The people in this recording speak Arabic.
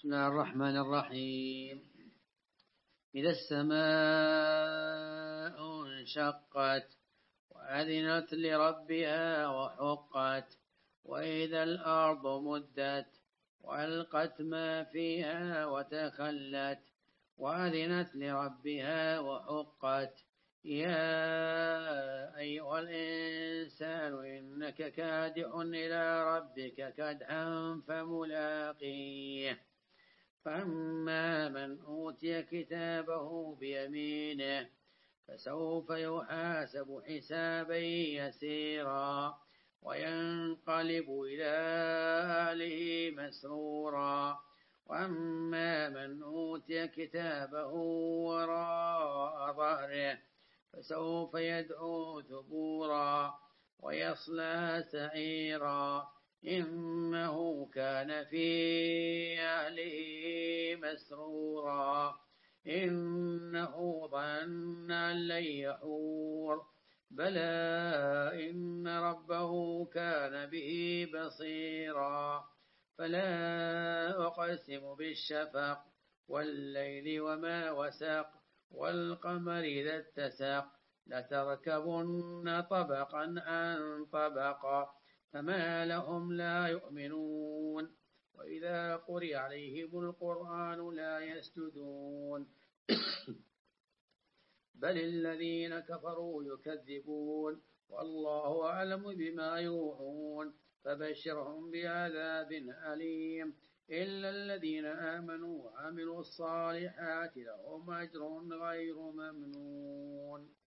بسم الله الرحمن الرحيم. إذا السماء انشقت وأذنت لربها وحقت وإذا الأرض مدت وألقت ما فيها وتخلت وأذنت لربها وحقت يا أيها الإنسان إنك كادح إلى ربك كدحا فملاقيه فأما من أوتي كتابه بيمينه فسوف يحاسب حسابا يسيرا وينقلب إلى أهله مسرورا وأما من أوتي كتابه وراء ظهره فسوف يدعو ثبورا ويصلى سعيرا إنه كان في أهله مسرورا إنه ظن أن لن يحور بلى إن ربه كان به بصيرا فلا أقسم بالشفق والليل وما وسق والقمر إذا اتسق لتركبن طبقا عن طبق فما لهم لا يؤمنون وإذا قرئ عليهم القرآن لا يسجدون بل الذين كفروا يكذبون والله أعلم بما يوعون فبشرهم بعذاب أليم إلا الذين آمنوا وعملوا الصالحات لهم أجر غير ممنون.